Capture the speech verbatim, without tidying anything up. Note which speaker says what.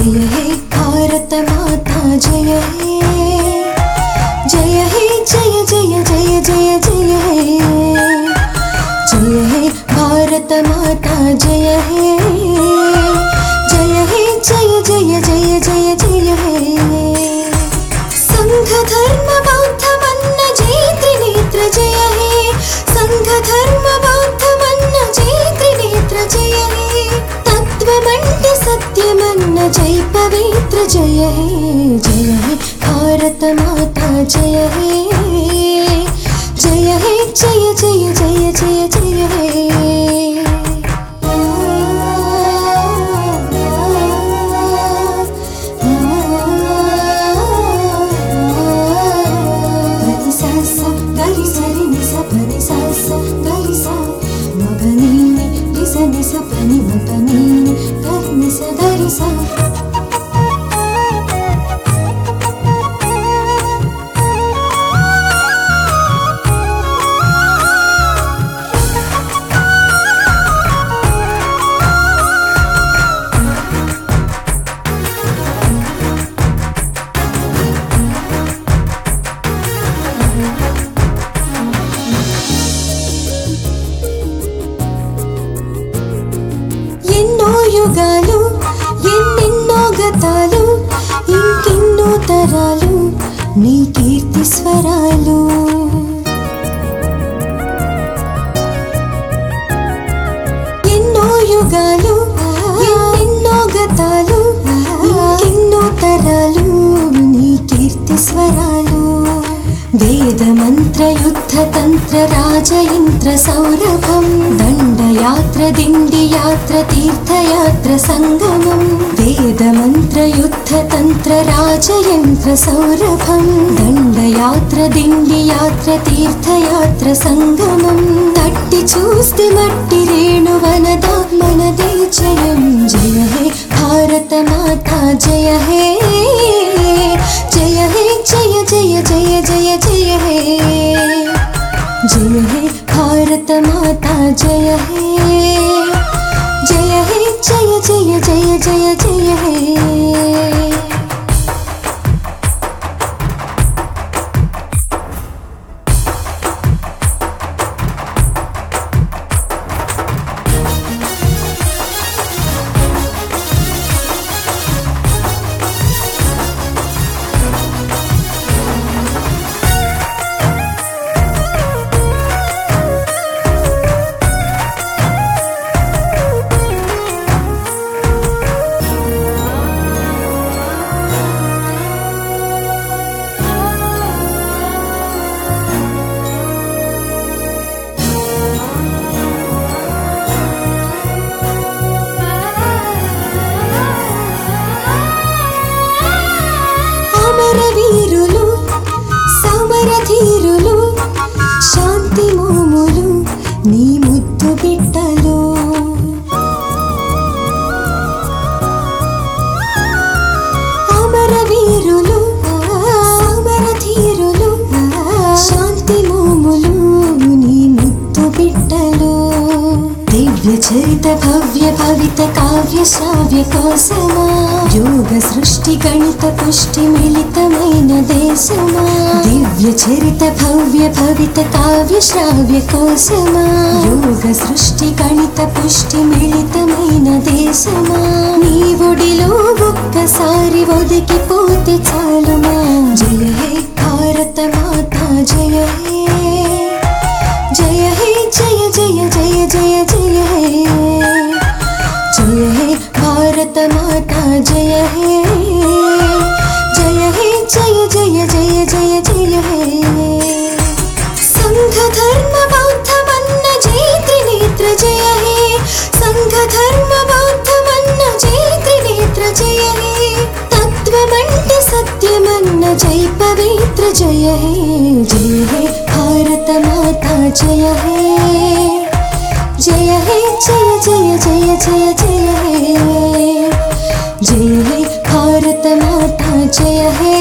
Speaker 1: जय हे भारत माता जय हे जय हे जय जय जय जय जय हे जय हे भारत माता जय हे जय हे जय जय जय जय जय हे संघ धर्म बौद्ध मन्न जय त्रिनेत्र जय हे संघ धर्म बौद्ध मन्न जय त्रिनेत्र जय हे तत्वमण्डि सत्यमन्न जय पवित्र जय हे जय हे भारत माता जय हे जय हे जय जय जय जय जय हे యుగాలు ఎన్నెన్నో గతాలు ఇంకెన్నో తరాలు నీ కీర్తి స్వరాలు ఎన్నో యుగాలు ఎన్నెన్నో గతాలు ఇంకెన్నో తరాలు నీ కీర్తి స్వరాలు వేద మంత్ర యుద్ధ తంత్ర రాజయంత్ర సౌరభం దండయాత్ర దిండి యాత్ర తీర్థయాత్ర సంగమం వేద మంత్ర యుద్ధ తంత్ర రాజయంత్ర సౌరభం దండయాత్ర దిండి యాత్ర తీర్థయాత్ర సంగమం తట్టి చూస్తే మట్టి రేణువనదా మనదే జయం జయ హే భారత మాతా జయ హే जय हे जय जय जय जय जय हे जय हे भारत माता जय हे जय हे जय जय जय जय जय हे వీరులు సమరధీరులు శాంతి మోములు నీ ముద్దు బిడ్డలు అమర వీరులు సమరధీరులు శాంతి మోములు నీ ముద్దు బిడ్డలు దివ్య చరిత భవ్య భవిత కావ్య శ్రావ్య కోసమా యోగ సృష్టి గణిత పుష్టి మిళితమైన దేశమా దివ్య చరిత భవ్య భవిత కావ్య శ్రావ్య కోసమా యోగ సృష్టి గణిత పుష్టి మిళితమైన దేశమా నీ ఒడిలో ఒక్కసారి ఒదిగిపోతే చాలుమా జయ హే భారత మాతా జయ హే जय हे जय जय जय जय जय हे जय हे भारत माता जय हे जय हे जय जय जय जय जय हे संघ धर्म बौद्ध मन्न जय त्रिनेत्र जय हे संघ धर्म बौद्ध मन्न जय त्रिनेत्र जय हे तत्वमण्डि सत्यमन्न जय पवित्र जय हे जय हे भारत माता जय हे जय हे जय जय जय जय जय हे जय हे भारत माता जय हे